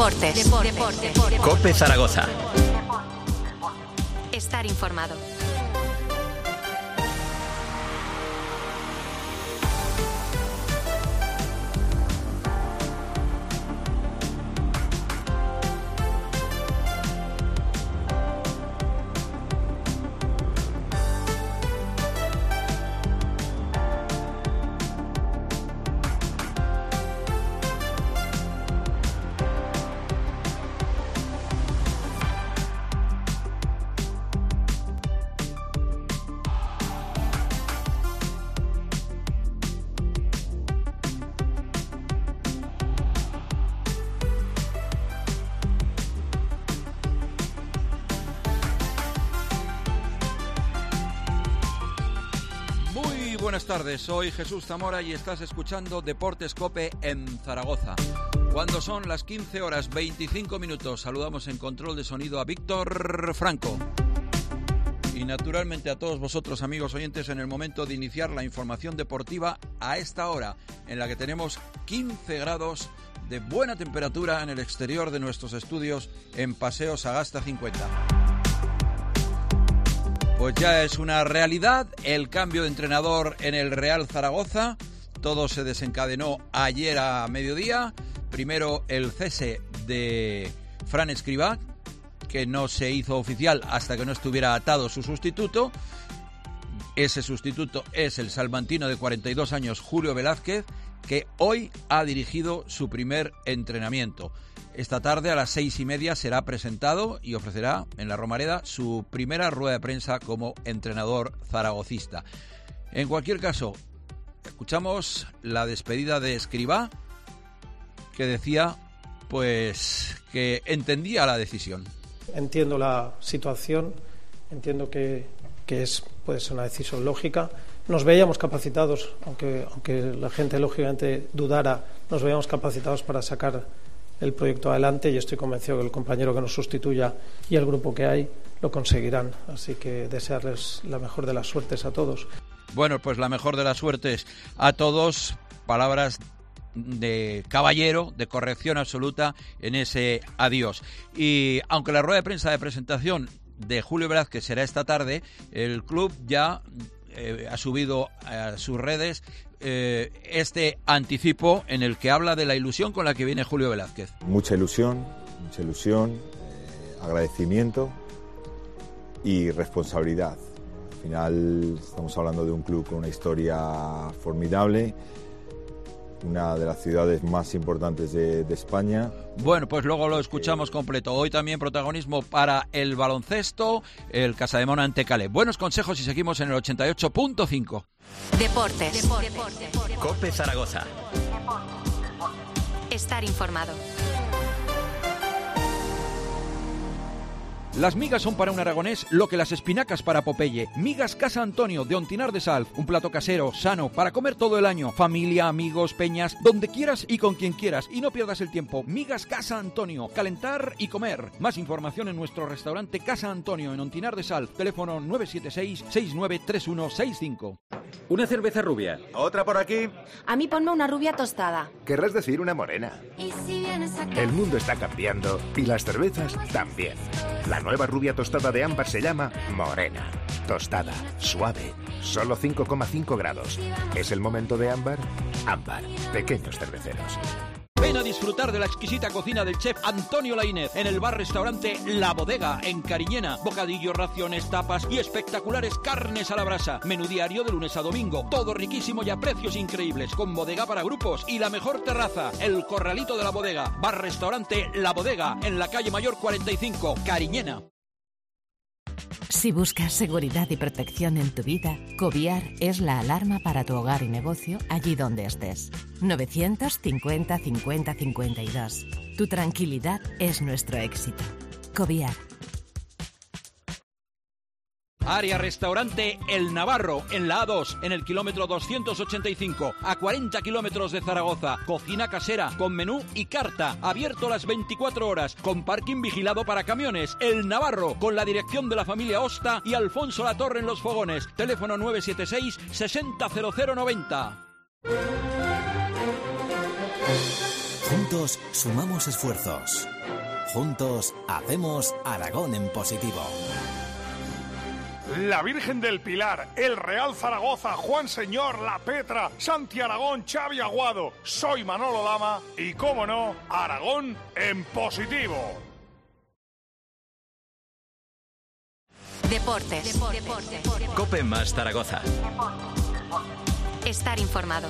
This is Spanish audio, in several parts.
Deportes. COPE Zaragoza. Estar informado. Buenas tardes, soy Jesús Zamora y estás escuchando Deportes COPE en Zaragoza. Cuando son las 15 horas 25 minutos, saludamos en control de sonido a Víctor Franco. Y naturalmente a todos vosotros, amigos oyentes, en el momento de iniciar la información deportiva a esta hora, en la que tenemos 15 grados de buena temperatura en el exterior de nuestros estudios en Paseo Sagasta 50. Pues ya es una realidad el cambio de entrenador en el Real Zaragoza. Todo se desencadenó ayer a mediodía. Primero el cese de Fran Escribá, que no se hizo oficial hasta que no estuviera atado su sustituto. Ese sustituto es el salmantino de 42 años, Julio Velázquez, que hoy ha dirigido su primer entrenamiento. Esta tarde a las 6:30 será presentado y ofrecerá en la Romareda su primera rueda de prensa como entrenador zaragocista. En cualquier caso, escuchamos la despedida de Escribá, que decía pues que entendía la decisión. Entiendo la situación, entiendo que puede ser una decisión lógica. Nos veíamos capacitados, aunque la gente lógicamente dudara, nos veíamos capacitados para sacar el proyecto adelante y estoy convencido que el compañero que nos sustituya y el grupo que hay lo conseguirán. Así que desearles la mejor de las suertes a todos. Bueno, pues la mejor de las suertes a todos. Palabras de caballero, de corrección absoluta en ese adiós. Y aunque la rueda de prensa de presentación de Julio Velázquez será esta tarde, el club ya ha subido a sus redes este anticipo en el que habla de la ilusión con la que viene Julio Velázquez. Mucha ilusión, agradecimiento y responsabilidad. Al final estamos hablando de un club con una historia formidable, una de las ciudades más importantes de España. Bueno, pues luego lo escuchamos completo. Hoy también protagonismo para el baloncesto, el Casademona ante Caleb. Buenos consejos y seguimos en el 88.5. Deportes. COPE Zaragoza. Estar informado. Las migas son para un aragonés lo que las espinacas para Popeye. Migas Casa Antonio de Ontinar de Sal. Un plato casero, sano, para comer todo el año. Familia, amigos, peñas, donde quieras y con quien quieras. Y no pierdas el tiempo. Migas Casa Antonio. Calentar y comer. Más información en nuestro restaurante Casa Antonio en Ontinar de Sal. Teléfono 976-693165. Una cerveza rubia. ¿Otra por aquí? A mí ponme una rubia tostada. Querrás decir una morena. ¿Y si vienes acá? El mundo está cambiando y las cervezas también. La nueva rubia tostada de Ámbar se llama Morena. Tostada, suave, solo 5,5 grados. ¿Es el momento de Ámbar? Ámbar, pequeños cerveceros. Ven a disfrutar de la exquisita cocina del chef Antonio Laínez en el bar-restaurante La Bodega, en Cariñena. Bocadillos, raciones, tapas y espectaculares carnes a la brasa. Menú diario de lunes a domingo. Todo riquísimo y a precios increíbles. Con bodega para grupos y la mejor terraza. El Corralito de La Bodega. Bar-restaurante La Bodega, en la calle Mayor 45, Cariñena. Si buscas seguridad y protección en tu vida, Coviar es la alarma para tu hogar y negocio allí donde estés. 950 50 52. Tu tranquilidad es nuestro éxito. Coviar. Área Restaurante El Navarro, en la A2, en el kilómetro 285, a 40 kilómetros de Zaragoza. Cocina casera, con menú y carta, abierto las 24 horas, con parking vigilado para camiones. El Navarro, con la dirección de la familia Osta y Alfonso Latorre en los fogones. Teléfono 976 60 0090. Juntos sumamos esfuerzos. Juntos hacemos Aragón en positivo. La Virgen del Pilar, el Real Zaragoza, Juan Señor, La Petra, Santi Aragón, Xavi Aguado. Soy Manolo Lama y, cómo no, Aragón en positivo. Deportes. Cope más Zaragoza. Estar informado.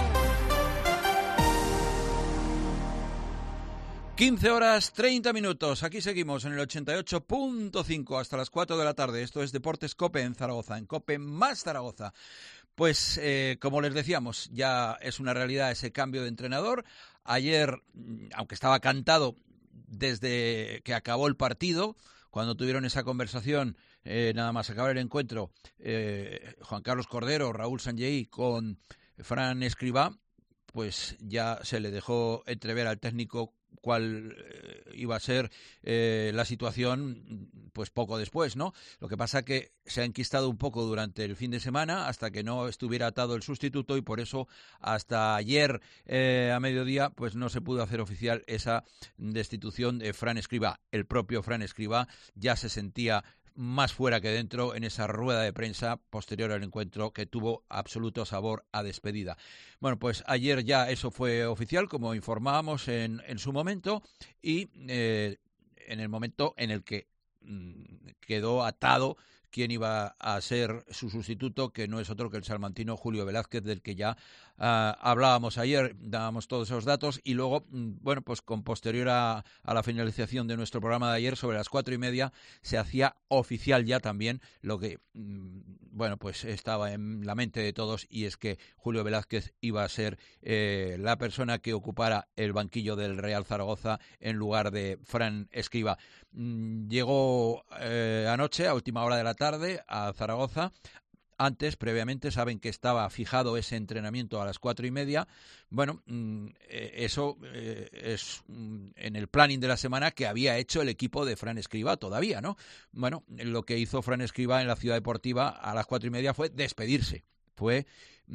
15 horas 30 minutos. Aquí seguimos en el 88.5 hasta las 4 de la tarde. Esto es Deportes Cope en Zaragoza, en Cope más Zaragoza. Pues, como les decíamos, ya es una realidad ese cambio de entrenador. Ayer, aunque estaba cantado desde que acabó el partido, cuando tuvieron esa conversación, nada más acabar el encuentro, Juan Carlos Cordero, Raúl Sanllehy con Fran Escribá, pues ya se le dejó entrever al técnico cuál iba a ser la situación pues poco después, ¿no? Lo que pasa que se ha enquistado un poco durante el fin de semana hasta que no estuviera atado el sustituto y por eso hasta ayer a mediodía pues no se pudo hacer oficial esa destitución de Fran Escribá. El propio Fran Escribá ya se sentía más fuera que dentro en esa rueda de prensa posterior al encuentro que tuvo absoluto sabor a despedida. Bueno, pues ayer ya eso fue oficial, como informábamos en su momento, y en el momento en el que quedó atado quién iba a ser su sustituto, que no es otro que el salmantino Julio Velázquez, del que ya hablábamos ayer, dábamos todos esos datos, y luego, bueno, pues con posterior a la finalización de nuestro programa de ayer, sobre las 4:30, se hacía oficial ya también lo que, bueno, pues estaba en la mente de todos, y es que Julio Velázquez iba a ser la persona que ocupara el banquillo del Real Zaragoza en lugar de Fran Escribá. Llegó anoche, a última hora de la tarde, a Zaragoza. Antes, previamente, saben que estaba fijado ese entrenamiento a las 4:30. Bueno, eso es en el planning de la semana que había hecho el equipo de Fran Escribá todavía, ¿no? Bueno, lo que hizo Fran Escribá en la Ciudad Deportiva a las 4:30 fue despedirse. Fue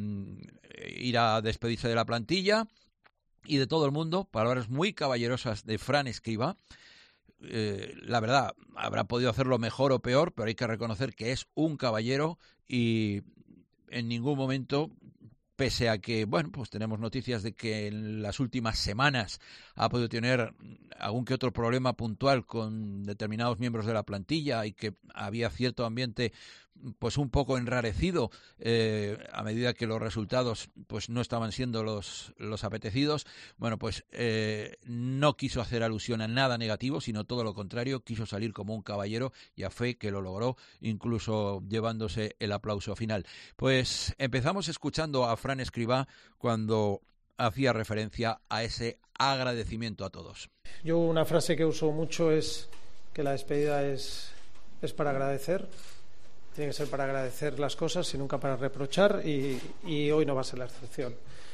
ir a despedirse de la plantilla y de todo el mundo. Palabras muy caballerosas de Fran Escribá. La verdad, habrá podido hacerlo mejor o peor, pero hay que reconocer que es un caballero y en ningún momento, pese a que, bueno, pues tenemos noticias de que en las últimas semanas ha podido tener algún que otro problema puntual con determinados miembros de la plantilla y que había cierto ambiente pues un poco enrarecido a medida que los resultados pues no estaban siendo los apetecidos. Bueno, pues no quiso hacer alusión a nada negativo, sino todo lo contrario, quiso salir como un caballero y a fe que lo logró, incluso llevándose el aplauso final. Pues empezamos escuchando a Fran Escribá cuando hacía referencia a ese agradecimiento a todos. Yo una frase que uso mucho es que la despedida es para agradecer. Tiene que ser para agradecer las cosas y nunca para reprochar, y hoy no va a ser la excepción.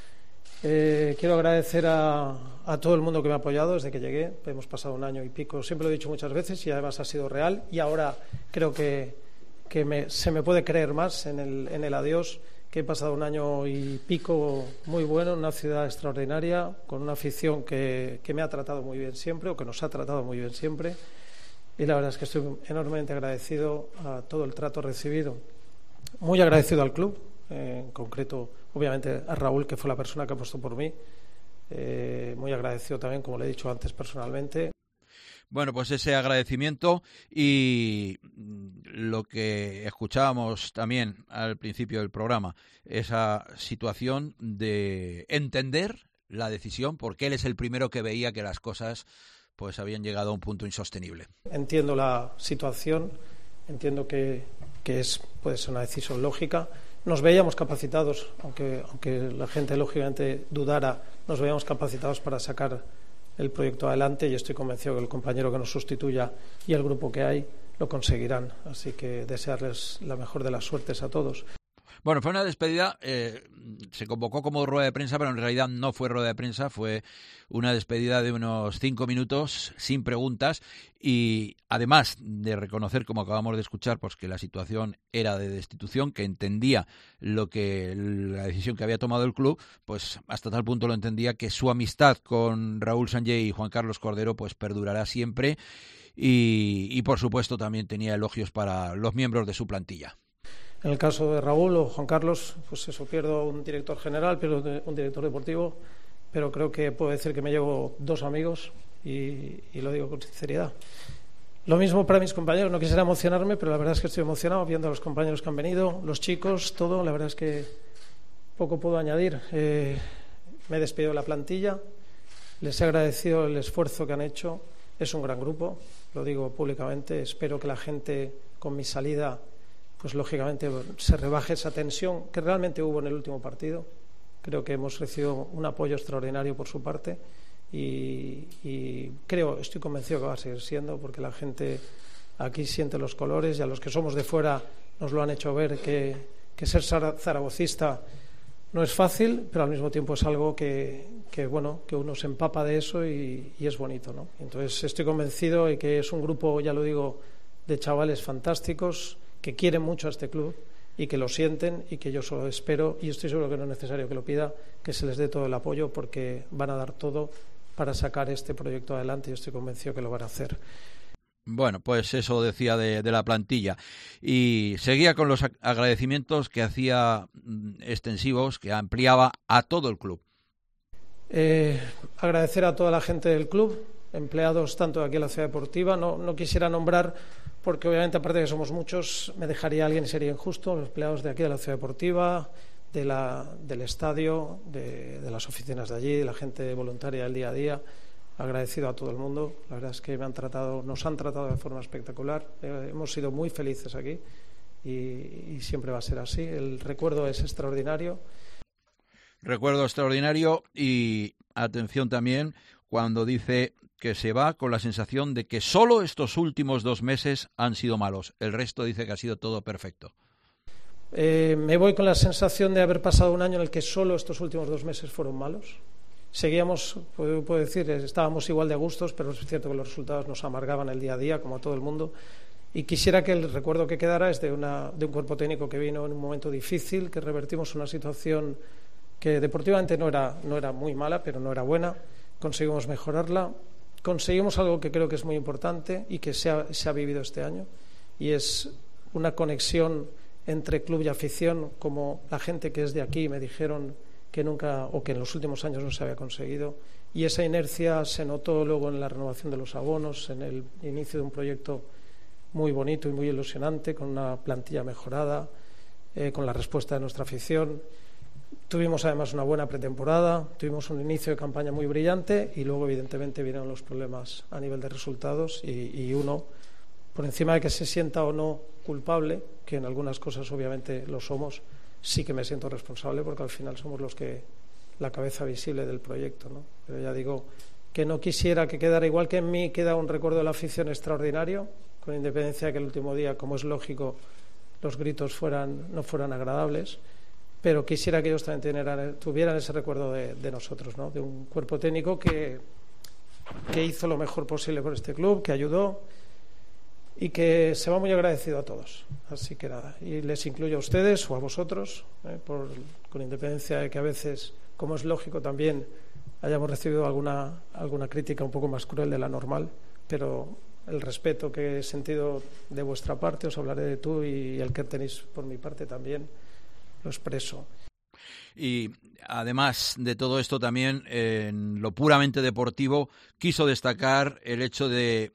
Quiero agradecer a todo el mundo que me ha apoyado desde que llegué. Hemos pasado 1 año y pico, siempre lo he dicho muchas veces y además ha sido real, y ahora creo que se me puede creer más en el adiós, que he pasado 1 año y pico muy bueno en una ciudad extraordinaria, con una afición que me ha tratado muy bien siempre, o que nos ha tratado muy bien siempre. Y la verdad es que estoy enormemente agradecido a todo el trato recibido. Muy agradecido al club, en concreto, obviamente, a Raúl, que fue la persona que apostó por mí. Muy agradecido también, como le he dicho antes, personalmente. Bueno, pues ese agradecimiento y lo que escuchábamos también al principio del programa, esa situación de entender la decisión, porque él es el primero que veía que las cosas pues habían llegado a un punto insostenible. Entiendo la situación, entiendo que puede ser una decisión lógica. Nos veíamos capacitados, aunque la gente lógicamente dudara, nos veíamos capacitados para sacar el proyecto adelante, y estoy convencido que el compañero que nos sustituya y el grupo que hay lo conseguirán. Así que desearles la mejor de las suertes a todos. Bueno, fue una despedida, se convocó como rueda de prensa, pero en realidad no fue rueda de prensa, fue una despedida de unos 5 minutos, sin preguntas, y además de reconocer, como acabamos de escuchar, pues que la situación era de destitución, que entendía la decisión que había tomado el club, pues hasta tal punto lo entendía que su amistad con Raúl Sanllehy y Juan Carlos Cordero pues perdurará siempre, y por supuesto también tenía elogios para los miembros de su plantilla. En el caso de Raúl o Juan Carlos, pues eso, pierdo un director general, pierdo un director deportivo, pero creo que puedo decir que me llevo 2 amigos y lo digo con sinceridad. Lo mismo para mis compañeros, no quisiera emocionarme, pero la verdad es que estoy emocionado viendo a los compañeros que han venido, los chicos, todo, la verdad es que poco puedo añadir. Me he despedido de la plantilla, les he agradecido el esfuerzo que han hecho, es un gran grupo, lo digo públicamente, espero que la gente con mi salida pues lógicamente se rebaje esa tensión que realmente hubo en el último partido. Creo que hemos recibido un apoyo extraordinario por su parte y estoy convencido que va a seguir siendo, porque la gente aquí siente los colores, y a los que somos de fuera nos lo han hecho ver que ser zaragocista no es fácil, pero al mismo tiempo es algo que uno se empapa de eso y es bonito, ¿no? Entonces estoy convencido de que es un grupo, ya lo digo, de chavales fantásticos que quieren mucho a este club y que lo sienten, y que yo solo espero, y estoy seguro que no es necesario que lo pida, que se les dé todo el apoyo, porque van a dar todo para sacar este proyecto adelante, y estoy convencido que lo van a hacer. Bueno, pues eso decía de la plantilla, y seguía con los agradecimientos que hacía extensivos, que ampliaba a todo el club. Agradecer a toda la gente del club, empleados tanto de aquí en la Ciudad Deportiva, no quisiera nombrar, porque obviamente aparte de que somos muchos, me dejaría alguien y sería injusto, los empleados de aquí de la Ciudad Deportiva, del estadio, de las oficinas de allí, de la gente voluntaria del día a día. Agradecido a todo el mundo, la verdad es que nos han tratado de forma espectacular, hemos sido muy felices aquí y siempre va a ser así. El recuerdo es extraordinario. Recuerdo extraordinario, y atención también cuando dice que se va con la sensación de que solo estos últimos 2 meses han sido malos. El resto dice que ha sido todo perfecto. Me voy con la sensación de haber pasado un año en el que solo estos últimos 2 meses fueron malos. Seguíamos, puedo decir, estábamos igual de a gustos, pero es cierto que los resultados nos amargaban el día a día, como a todo el mundo. Y quisiera que el recuerdo que quedara es de un cuerpo técnico que vino en un momento difícil, que revertimos una situación que deportivamente no era muy mala, pero no era buena. Conseguimos mejorarla. Conseguimos algo que creo que es muy importante y que se ha vivido este año, y es una conexión entre club y afición, como la gente que es de aquí me dijeron que nunca, o que en los últimos años no se había conseguido, y esa inercia se notó luego en la renovación de los abonos, en el inicio de un proyecto muy bonito y muy ilusionante, con una plantilla mejorada, con la respuesta de nuestra afición. Tuvimos además una buena pretemporada, tuvimos un inicio de campaña muy brillante, y luego evidentemente vinieron los problemas a nivel de resultados, y uno, por encima de que se sienta o no culpable, que en algunas cosas obviamente lo somos, sí que me siento responsable, porque al final somos la cabeza visible del proyecto, ¿no? Pero ya digo que no quisiera que quedara, igual que en mí queda un recuerdo de la afición extraordinario, con independencia de que el último día, como es lógico, los gritos no fueran agradables, pero quisiera que ellos también tuvieran ese recuerdo de nosotros, ¿no? De un cuerpo técnico que hizo lo mejor posible por este club, que ayudó, y que se va muy agradecido a todos. Así que nada, y les incluyo a ustedes o a vosotros, con independencia de que a veces, como es lógico, también hayamos recibido alguna crítica un poco más cruel de la normal, pero el respeto que he sentido de vuestra parte, os hablaré de tú, y el que tenéis por mi parte también lo expreso. Y además de todo esto, también en lo puramente deportivo, quiso destacar el hecho de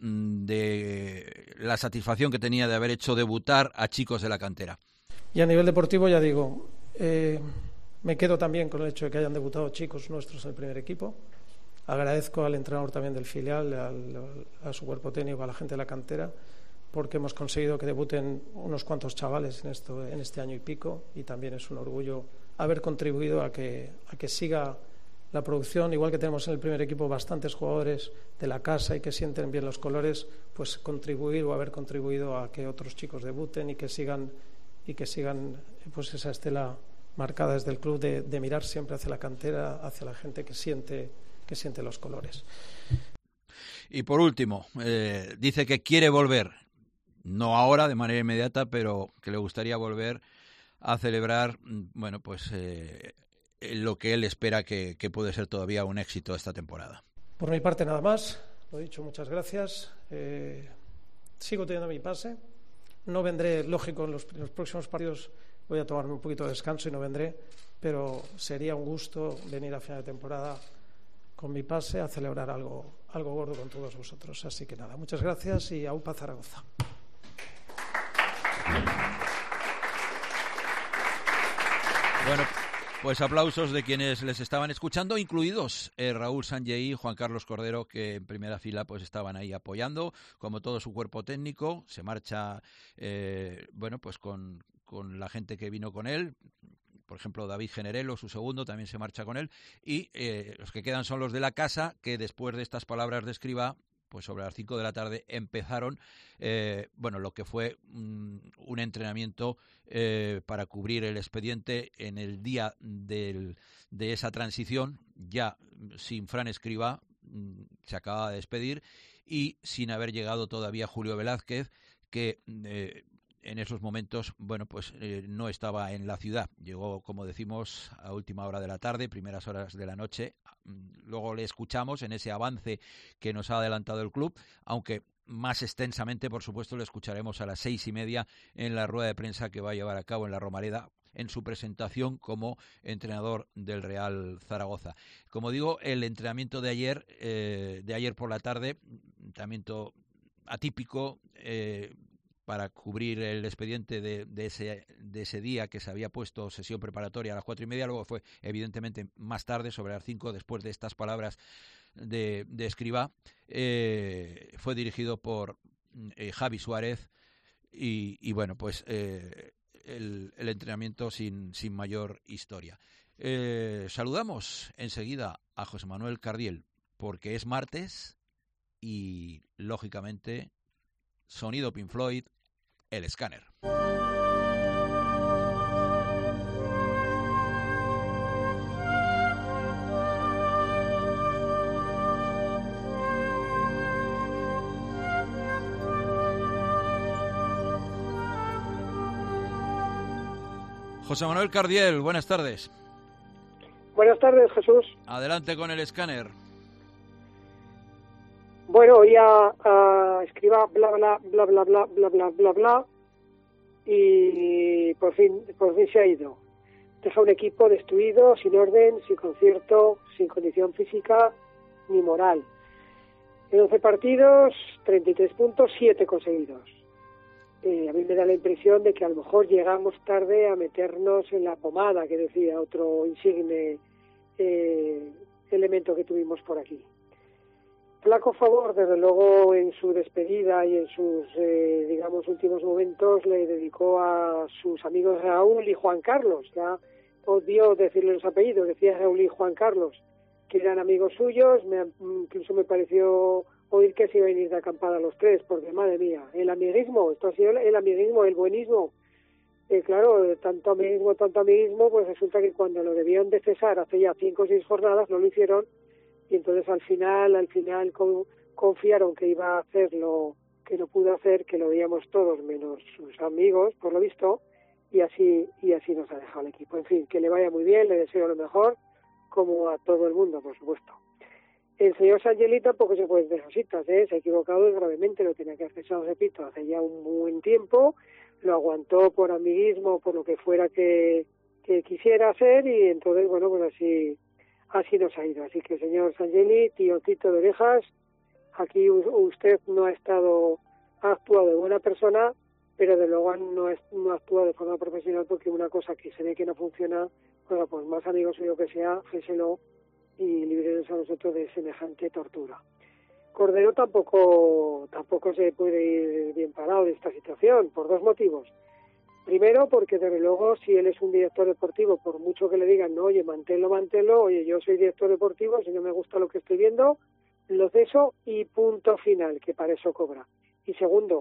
la satisfacción que tenía de haber hecho debutar a chicos de la cantera. Y a nivel deportivo, ya digo, me quedo también con el hecho de que hayan debutado chicos nuestros en el primer equipo. Agradezco al entrenador también del filial, a su cuerpo técnico, a la gente de la cantera, porque hemos conseguido que debuten unos cuantos chavales en este año y pico, y también es un orgullo haber contribuido a que siga la producción, igual que tenemos en el primer equipo bastantes jugadores de la casa y que sienten bien los colores, pues contribuir o haber contribuido a que otros chicos debuten y que sigan y que sigan pues esa estela marcada desde el club de mirar siempre hacia la cantera, hacia la gente que siente los colores. Y por último, dice que quiere volver, no ahora de manera inmediata, pero que le gustaría volver a celebrar, bueno, pues lo que él espera que puede ser todavía un éxito esta temporada. Por mi parte nada más, lo dicho, muchas gracias. Sigo teniendo mi pase, no vendré, lógico, en los próximos partidos voy a tomarme un poquito de descanso y no vendré, pero sería un gusto venir a final de temporada con mi pase a celebrar algo gordo con todos vosotros. Así que nada, muchas gracias y AUPA Zaragoza. Bueno, pues aplausos de quienes les estaban escuchando, incluidos Raúl Sanjei y Juan Carlos Cordero, que en primera fila pues estaban ahí apoyando, como todo su cuerpo técnico. Se marcha, bueno, pues con la gente que vino con él. Por ejemplo, David Generelo, su segundo, también se marcha con él. Y los que quedan son los de la casa, que después de estas palabras de Escribá, pues sobre las 5 de la tarde empezaron, bueno, lo que fue un entrenamiento para cubrir el expediente en el día de esa transición, ya sin Fran Escribá, se acaba de despedir, y sin haber llegado todavía Julio Velázquez, que en esos momentos, bueno, pues no estaba en la ciudad. Llegó, como decimos, a última hora de la tarde, primeras horas de la noche. Luego le escuchamos en ese avance que nos ha adelantado el club, aunque más extensamente, por supuesto, le escucharemos a las 6:30 en la rueda de prensa que va a llevar a cabo en la Romareda, en su presentación como entrenador del Real Zaragoza. Como digo, el entrenamiento de ayer por la tarde, entrenamiento atípico, para cubrir el expediente de ese día, que se había puesto sesión preparatoria a las 4:30, luego fue evidentemente más tarde, sobre las 5, después de estas palabras de Escribá. Fue dirigido por Javi Suárez y bueno, pues el entrenamiento sin mayor historia. Saludamos enseguida a José Manuel Cardiel, porque es martes y, lógicamente, sonido Pink Floyd, El Escáner. José Manuel Cardiel, buenas tardes. Buenas tardes, Jesús. Adelante con El Escáner. Bueno, oía a Escribá bla bla bla bla bla bla bla bla bla y por fin se ha ido. Deja un equipo destruido, sin orden, sin concierto, sin condición física ni moral. En 11 partidos, 33 puntos, 7 conseguidos. A mí me da la impresión de que a lo mejor llegamos tarde a meternos en la pomada, que decía otro insigne elemento que tuvimos por aquí. Flaco favor, desde luego, en su despedida y en sus, digamos, últimos momentos, le dedicó a sus amigos Raúl y Juan Carlos. Ya odió decirle los apellidos, decía Raúl y Juan Carlos, que eran amigos suyos. Incluso me pareció oír que se iban a ir de acampada los tres, porque madre mía, el amiguismo, esto ha sido el amiguismo, el buenismo. Claro, tanto amiguismo, pues resulta que cuando lo debían de cesar hace ya 5 o 6 jornadas no lo hicieron. Y entonces al final confiaron que iba a hacer lo que no pudo hacer, que lo veíamos todos menos sus amigos, por lo visto, y así nos ha dejado el equipo. En fin, que le vaya muy bien, le deseo lo mejor, como a todo el mundo, por supuesto. El señor Sanjei tampoco se puede hacer cositas, se ha equivocado gravemente, lo tenía que hacer, repito, hace ya un buen tiempo, lo aguantó por amiguismo, por lo que fuera que quisiera hacer, y entonces, bueno, pues así nos ha ido. Así que, señor Sanjei, tíocito de orejas, aquí usted no ha actuado de buena persona, pero de luego no ha actuado de forma profesional, porque una cosa que se ve que no funciona, bueno, pues más amigos suyo que sea, féselo y librenos a nosotros de semejante tortura. Cordero tampoco se puede ir bien parado de esta situación, por 2 motivos. Primero, porque desde luego, si él es un director deportivo, por mucho que le digan, no, oye, manténlo, oye, yo soy director deportivo, si no me gusta lo que estoy viendo, lo ceso y punto final, que para eso cobra. Y segundo,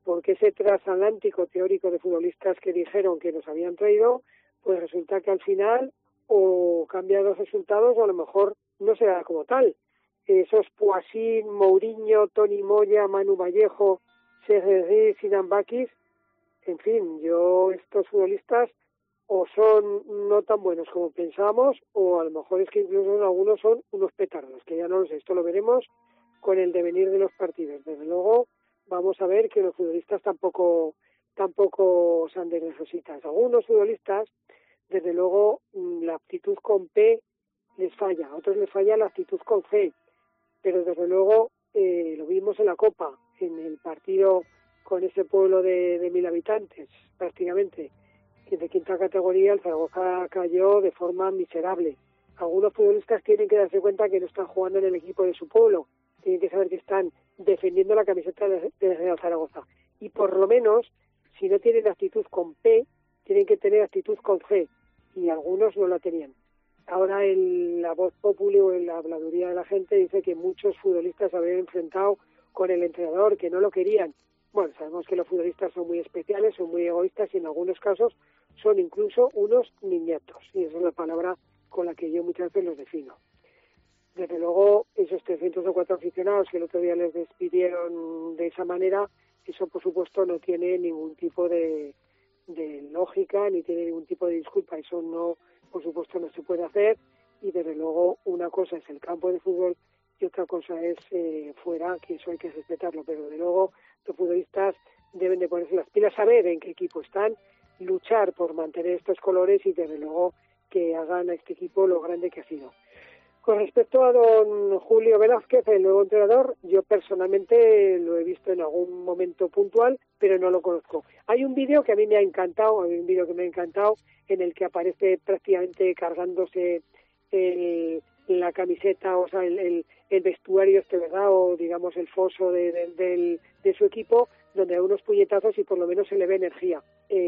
porque ese transatlántico teórico de futbolistas que dijeron que nos habían traído, pues resulta que al final o cambian los resultados o a lo mejor no se da como tal. Esos Poisín, Mourinho, Toni Moya, Manu Vallejo, Sergi, Sinan Bakis, en fin, estos futbolistas o son no tan buenos como pensábamos, o a lo mejor es que incluso algunos son unos petardos, que ya no lo sé, esto lo veremos con el devenir de los partidos. Desde luego vamos a ver que los futbolistas tampoco son de necesitas. Algunos futbolistas, desde luego, la actitud con P les falla, a otros les falla la actitud con C, pero desde luego lo vimos en la Copa, en el partido con ese pueblo de 1.000 habitantes, prácticamente, de quinta categoría. El Zaragoza cayó de forma miserable. Algunos futbolistas tienen que darse cuenta que no están jugando en el equipo de su pueblo, tienen que saber que están defendiendo la camiseta del Real Zaragoza, y por lo menos, si no tienen actitud con P, tienen que tener actitud con C, y algunos no la tenían. Ahora la voz popular o la habladuría de la gente dice que muchos futbolistas se habían enfrentado con el entrenador, que no lo querían. Bueno, sabemos que los futbolistas son muy especiales, son muy egoístas y en algunos casos son incluso unos niñatos. Y esa es la palabra con la que yo muchas veces los defino. Desde luego, esos 304 aficionados que el otro día les despidieron de esa manera, eso por supuesto no tiene ningún tipo de lógica, ni tiene ningún tipo de disculpa. Eso no, por supuesto, no se puede hacer. Y desde luego, una cosa es el campo de fútbol y otra cosa es fuera, que eso hay que respetarlo, pero desde luego los futbolistas deben de ponerse las pilas, saber en qué equipo están, luchar por mantener estos colores y desde luego que hagan a este equipo lo grande que ha sido. Con respecto a don Julio Velázquez, el nuevo entrenador, yo personalmente lo he visto en algún momento puntual, pero no lo conozco. Hay un vídeo que a mí me ha encantado, en el que aparece prácticamente cargándose la camiseta, o sea, el vestuario ¿verdad? O digamos el foso de su equipo, donde hay unos puñetazos y por lo menos se le ve energía.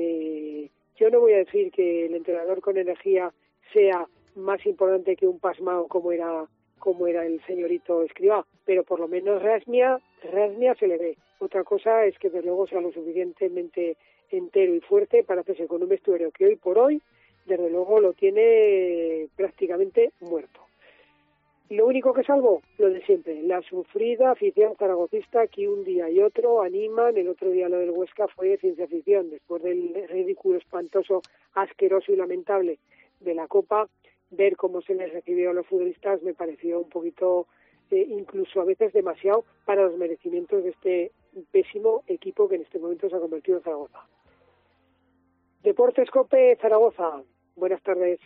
Yo no voy a decir que el entrenador con energía sea más importante que un pasmao como era el señorito Escribá, pero por lo menos rasmia se le ve. Otra cosa es que desde luego sea lo suficientemente entero y fuerte para hacerse con un vestuario que hoy por hoy desde luego lo tiene prácticamente muerto. Lo único que salvo, lo de siempre, la sufrida afición zaragocista que un día y otro animan. El otro día lo del Huesca fue ciencia ficción, después del ridículo espantoso, asqueroso y lamentable de la Copa. Ver cómo se les recibió a los futbolistas me pareció un poquito, incluso a veces demasiado, para los merecimientos de este pésimo equipo que en este momento se ha convertido en Zaragoza. Deportes Cope Zaragoza, buenas tardes.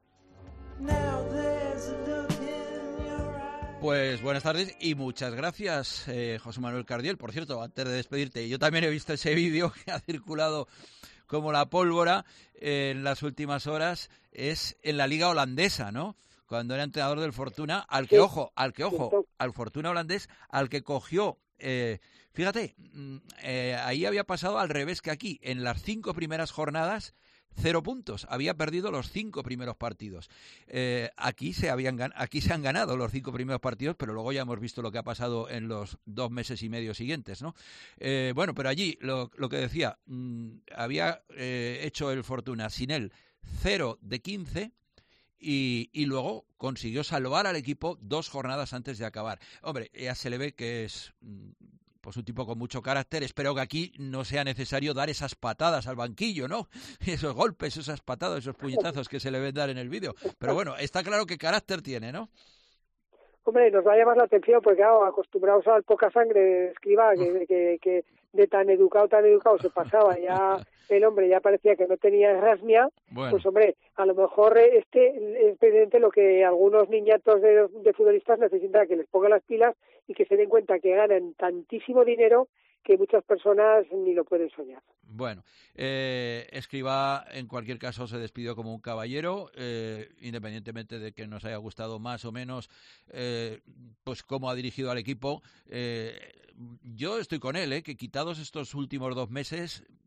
Pues buenas tardes y muchas gracias, José Manuel Cardiel. Por cierto, antes de despedirte, yo también he visto ese vídeo que ha circulado como la pólvora en las últimas horas. Es en la liga holandesa, ¿no? Cuando era entrenador del Fortuna, al Fortuna holandés, al que cogió, fíjate, ahí había pasado al revés que aquí. En las 5 primeras jornadas, 0 puntos. Había perdido los 5 primeros partidos. Aquí se han ganado los 5 primeros partidos, pero luego ya hemos visto lo que ha pasado en los 2 meses y medio siguientes, ¿no? Bueno, pero allí, lo que decía, había hecho el Fortuna sin él 0 de 15 y luego consiguió salvar al equipo 2 jornadas antes de acabar. Hombre, ya se le ve que es pues un tipo con mucho carácter. Espero que aquí no sea necesario dar esas patadas al banquillo, ¿no? Esos golpes, esas patadas, esos puñetazos que se le ven dar en el vídeo. Pero bueno, está claro que carácter tiene, ¿no? Hombre, nos va a llamar la atención porque, claro, acostumbrados al poca sangre Escribá, que de tan educado se pasaba, ya el hombre ya parecía que no tenía rasmia. Bueno. Pues hombre, a lo mejor es evidente lo que algunos niñatos de futbolistas necesitan, que les pongan las pilas y que se den cuenta que ganan tantísimo dinero que muchas personas ni lo pueden soñar. Bueno, Escribá en cualquier caso se despidió como un caballero, independientemente de que nos haya gustado más o menos pues cómo ha dirigido al equipo. Yo estoy con él, que quitados estos últimos 2 meses,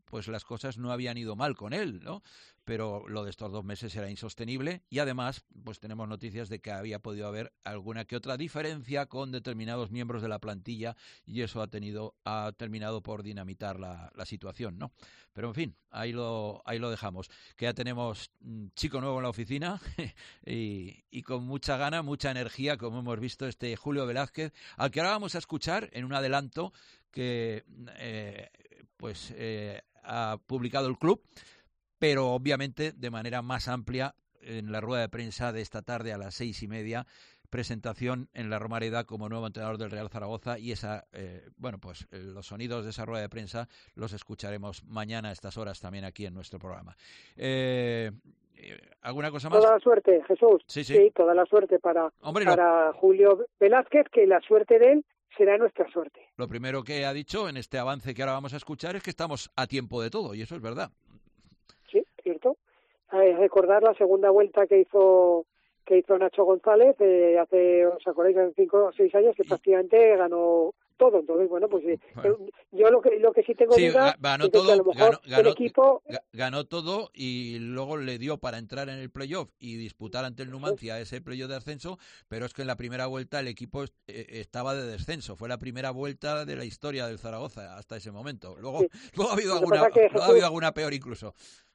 pues las cosas no habían ido mal con él, ¿no? Pero lo de estos 2 meses era insostenible y además pues tenemos noticias de que había podido haber alguna que otra diferencia con determinados miembros de la plantilla y eso ha terminado por dinamitar la situación, ¿no? Pero en fin, ahí lo dejamos, que ya tenemos chico nuevo en la oficina y con mucha gana, mucha energía, como hemos visto, Julio Velázquez, al que ahora vamos a escuchar en un adelanto que ha publicado el club, pero obviamente de manera más amplia en la rueda de prensa de esta tarde a las 6:30, presentación en la Romareda como nuevo entrenador del Real Zaragoza y los sonidos de esa rueda de prensa los escucharemos mañana a estas horas también aquí en nuestro programa. ¿Alguna cosa más? Toda la suerte, Jesús. Sí, toda la suerte para Julio Velázquez, que la suerte de él será nuestra suerte. Lo primero que ha dicho en este avance que ahora vamos a escuchar es que estamos a tiempo de todo y eso es verdad. Sí, cierto. Recordar la segunda vuelta que hizo Nacho González ¿os acordáis? En 5 o 6 años que prácticamente ganó todo. Entonces, yo lo que sí tengo duda ganó todo, es que a lo mejor el equipo ganó todo y luego le dio para entrar en el playoff y disputar ante el Numancia ese playoff de ascenso, pero es que en la primera vuelta el equipo estaba de descenso. Fue la primera vuelta de la historia del Zaragoza hasta ese momento. Luego ha habido alguna peor incluso.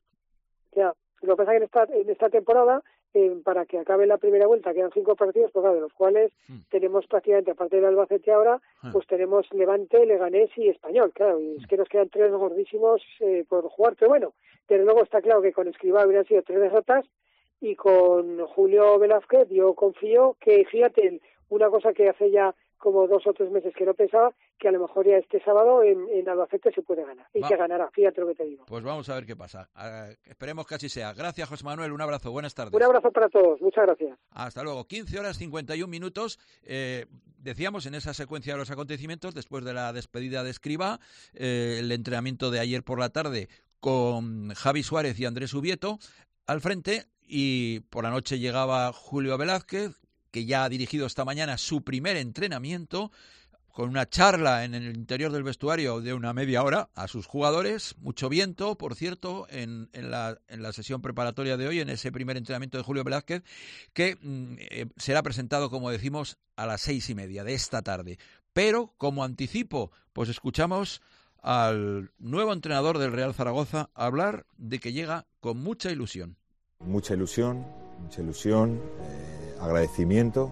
Ya, lo que pasa es que en esta temporada para que acabe la primera vuelta quedan 5 partidos, pues de los cuales tenemos prácticamente, aparte del Albacete ahora, pues tenemos Levante, Leganés y Español, claro, y es que nos quedan 3 gordísimos por jugar, pero bueno, desde luego está claro que con Escribá hubieran sido 3 derrotas y con Julio Velázquez yo confío que, fíjate, una cosa que hace ya como 2 o 3 meses que no pensaba, que a lo mejor ya este sábado en Albacete se puede ganar. Y que ganará, fíjate lo que te digo. Pues vamos a ver qué pasa. Esperemos que así sea. Gracias, José Manuel. Un abrazo. Buenas tardes. Un abrazo para todos. Muchas gracias. Hasta luego. 15:51. Decíamos en esa secuencia de los acontecimientos, después de la despedida de Escribá, el entrenamiento de ayer por la tarde con Javi Suárez y Andrés Ubieto al frente, y por la noche llegaba Julio Velázquez, que ya ha dirigido esta mañana su primer entrenamiento, con una charla en el interior del vestuario de una media hora a sus jugadores. Mucho viento, por cierto, en la sesión preparatoria de hoy, en ese primer entrenamiento de Julio Velázquez, que será presentado, como decimos, a las 6:30 de esta tarde. Pero, como anticipo, pues escuchamos al nuevo entrenador del Real Zaragoza hablar de que llega con mucha ilusión. Mucha ilusión, agradecimiento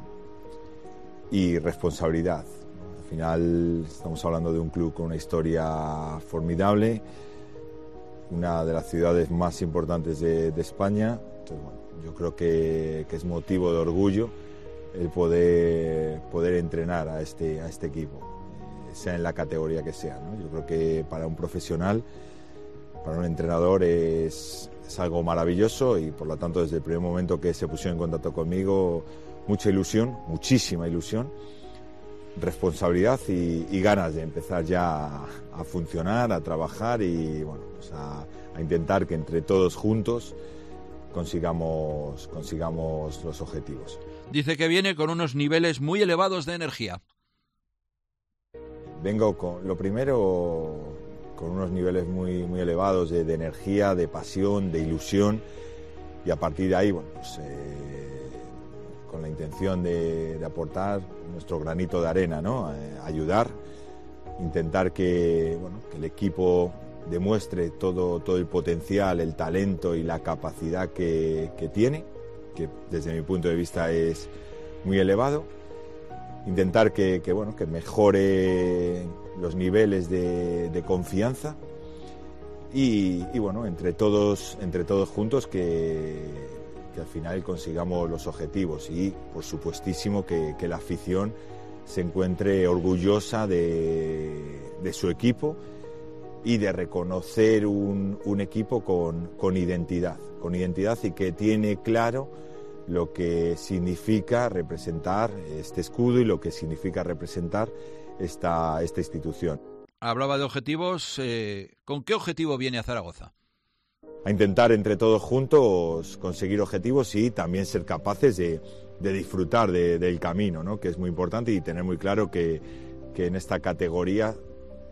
y responsabilidad. Al final estamos hablando de un club con una historia formidable, una de las ciudades más importantes de España. Entonces, yo creo que es motivo de orgullo el poder entrenar a este equipo, sea en la categoría que sea, ¿no? Yo creo que para un profesional, para un entrenador es algo maravilloso y por lo tanto desde el primer momento que se pusieron en contacto conmigo, mucha ilusión, muchísima ilusión, responsabilidad y ganas de empezar ya a funcionar, a trabajar y a intentar que entre todos juntos consigamos los objetivos. Dice que viene con unos niveles muy elevados de energía. Vengo lo primero con unos niveles muy elevados de energía, de pasión, de ilusión, y a partir de ahí, con la intención de aportar nuestro granito de arena, ¿no? Ayudar, intentar que el equipo demuestre todo el potencial, el talento y la capacidad que tiene, que desde mi punto de vista es muy elevado. Intentar que mejore los niveles de confianza y entre todos juntos que al final consigamos los objetivos y por supuestísimo que la afición se encuentre orgullosa de su equipo y de reconocer un equipo con identidad y que tiene claro lo que significa representar este escudo y lo que significa representar esta institución. Hablaba de objetivos. ¿Con qué objetivo viene a Zaragoza? A intentar entre todos juntos conseguir objetivos y también ser capaces de disfrutar del camino, ¿no? Que es muy importante, y tener muy claro que en esta categoría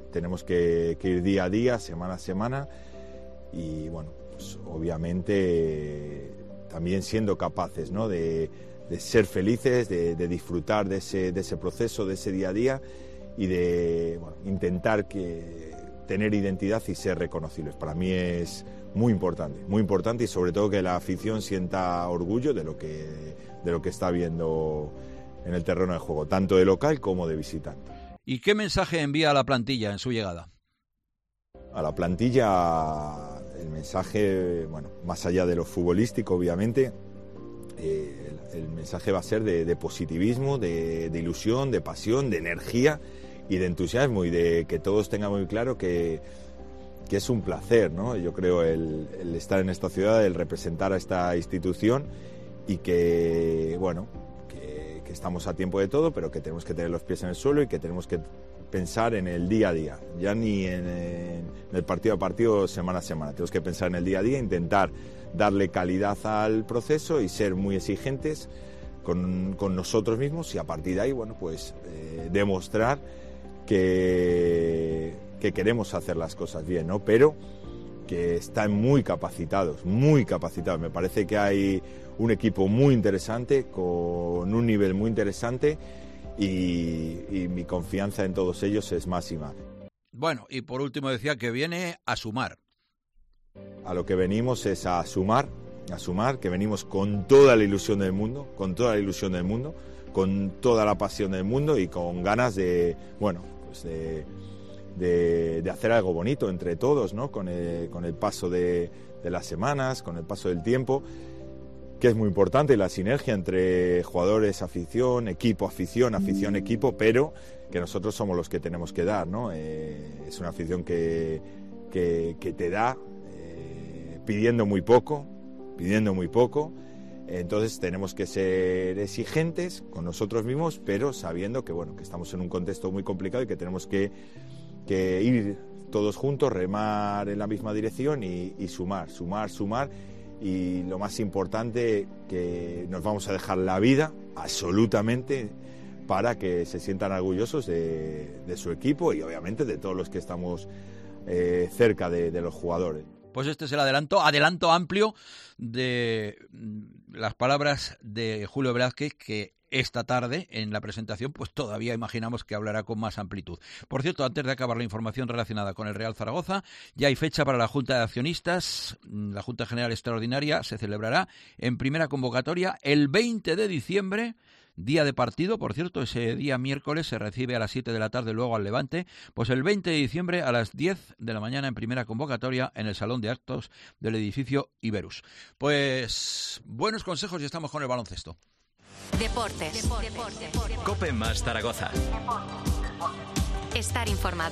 tenemos que ir día a día, semana a semana, y bueno, pues obviamente también siendo capaces, ¿no?, de ser felices, de disfrutar de ese proceso, de ese día a día, y de intentar tener identidad y ser reconocibles. Para mí es muy importante, y sobre todo que la afición sienta orgullo de lo que está viendo en el terreno de juego, tanto de local como de visitante. ¿Y qué mensaje envía a la plantilla en su llegada? A la plantilla, el mensaje, más allá de lo futbolístico, obviamente, el mensaje va a ser de positivismo, de ilusión, de pasión, de energía y de entusiasmo, y de que todos tengan muy claro que es un placer, ¿no? Yo creo el estar en esta ciudad, el representar a esta institución, y que estamos a tiempo de todo, pero que tenemos que tener los pies en el suelo y que tenemos que pensar en el día a día, ya ni en el partido a partido, semana a semana. Tenemos que pensar en el día a día, intentar darle calidad al proceso y ser muy exigentes con nosotros mismos, y a partir de ahí, demostrar que queremos hacer las cosas bien, ¿no? Pero que están muy capacitados. Me parece que hay un equipo muy interesante, con un nivel muy interesante, y mi confianza en todos ellos es máxima. Bueno, y por último decía que viene a sumar. A lo que venimos es a sumar, que venimos con toda la ilusión del mundo, con toda la pasión del mundo, y con ganas de hacer algo bonito entre todos, ¿no? Con el paso de las semanas, con el paso del tiempo, que es muy importante, la sinergia entre jugadores, afición, equipo, afición, equipo, pero que nosotros somos los que tenemos que dar, ¿no? Es una afición que te da pidiendo muy poco, entonces tenemos que ser exigentes con nosotros mismos, pero sabiendo que estamos en un contexto muy complicado y que tenemos que ir todos juntos, remar en la misma dirección y sumar, y lo más importante, que nos vamos a dejar la vida absolutamente para que se sientan orgullosos de su equipo, y obviamente de todos los que estamos cerca de los jugadores. Pues este es el adelanto amplio de las palabras de Julio Velázquez, que esta tarde en la presentación pues todavía imaginamos que hablará con más amplitud. Por cierto, antes de acabar la información relacionada con el Real Zaragoza, ya hay fecha para la Junta de Accionistas. La Junta General Extraordinaria se celebrará en primera convocatoria el 20 de diciembre, día de partido. Por cierto, ese día miércoles se recibe a las 7 de la tarde luego al Levante. Pues el 20 de diciembre a las 10 de la mañana en primera convocatoria en el Salón de Actos del edificio Iberus. Pues buenos consejos y estamos con el baloncesto. Deportes. Cope más Zaragoza. Estar informado.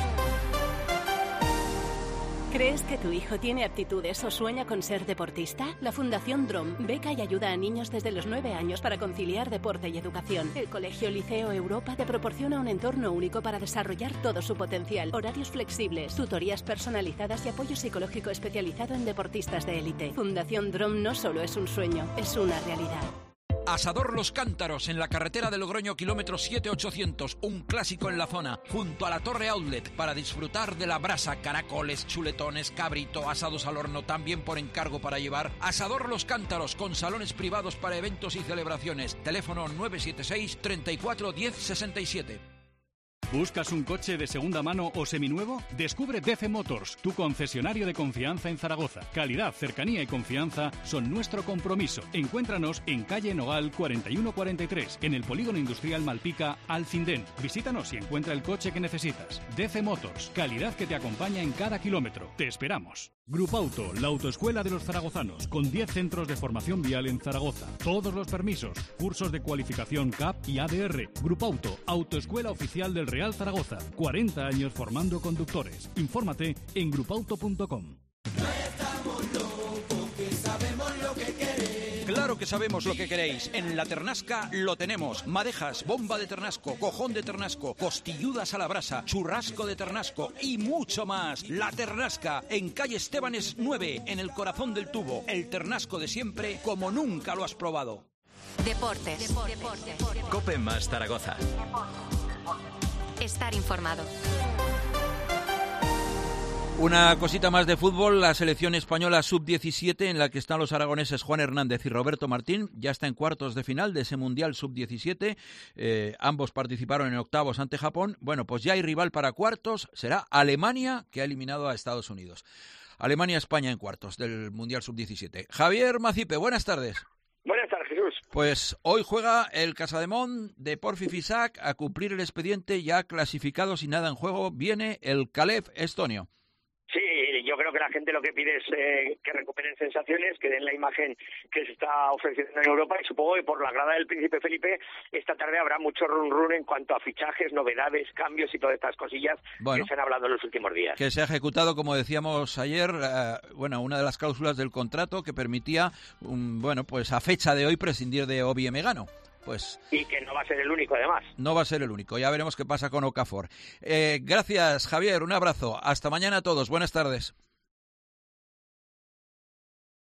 ¿Crees que tu hijo tiene aptitudes o sueña con ser deportista? La Fundación DROM beca y ayuda a niños desde los 9 años para conciliar deporte y educación. El Colegio Liceo Europa te proporciona un entorno único para desarrollar todo su potencial. Horarios flexibles, tutorías personalizadas y apoyo psicológico especializado en deportistas de élite. Fundación DROM no solo es un sueño, es una realidad. Asador Los Cántaros, en la carretera de Logroño, kilómetro 7800, un clásico en la zona, junto a la Torre Outlet, para disfrutar de la brasa, caracoles, chuletones, cabrito, asados al horno, también por encargo para llevar. Asador Los Cántaros, con salones privados para eventos y celebraciones. Teléfono 976 34 10 67. ¿Buscas un coche de segunda mano o seminuevo? Descubre DC Motors, tu concesionario de confianza en Zaragoza. Calidad, cercanía y confianza son nuestro compromiso. Encuéntranos en calle Nogal 4143, en el Polígono Industrial Malpica, Alcindén. Visítanos y encuentra el coche que necesitas. DC Motors, calidad que te acompaña en cada kilómetro. Te esperamos. Grupauto, la autoescuela de los zaragozanos, con 10 centros de formación vial en Zaragoza. Todos los permisos, cursos de cualificación CAP y ADR. Grupauto, autoescuela oficial del Real Zaragoza. 40 años formando conductores. Infórmate en grupauto.com. Claro que sabemos lo que queréis. En La Ternasca lo tenemos. Madejas, bomba de ternasco, cojón de ternasco, costilludas a la brasa, churrasco de ternasco y mucho más. La Ternasca, en calle Estebanes 9, en el corazón del tubo. El ternasco de siempre, como nunca lo has probado. Deportes. Cope más Zaragoza. Estar informado. Una cosita más de fútbol, la selección española sub-17 en la que están los aragoneses Juan Hernández y Roberto Martín ya está en cuartos de final de ese Mundial sub-17, ambos participaron en octavos ante Japón. Bueno, pues ya hay rival para cuartos, será Alemania, que ha eliminado a Estados Unidos. Alemania-España en cuartos del Mundial sub-17. Javier Macipe, buenas tardes. Buenas tardes, Jesús. Pues hoy juega el Casademont de Porfi Fisac a cumplir el expediente, ya clasificado sin nada en juego, viene el Calef estonio. Sí, yo creo que la gente lo que pide es que recuperen sensaciones, que den la imagen que se está ofreciendo en Europa, y supongo que por la grada del Príncipe Felipe esta tarde habrá mucho run en cuanto a fichajes, novedades, cambios y todas estas cosillas que se han hablado en los últimos días. Que se ha ejecutado, como decíamos ayer, una de las cláusulas del contrato que permitía, pues a fecha de hoy prescindir de Obi Emegano. Y que no va a ser el único, además. No va a ser el único. Ya veremos qué pasa con Okafor. Gracias, Javier. Un abrazo. Hasta mañana a todos. Buenas tardes.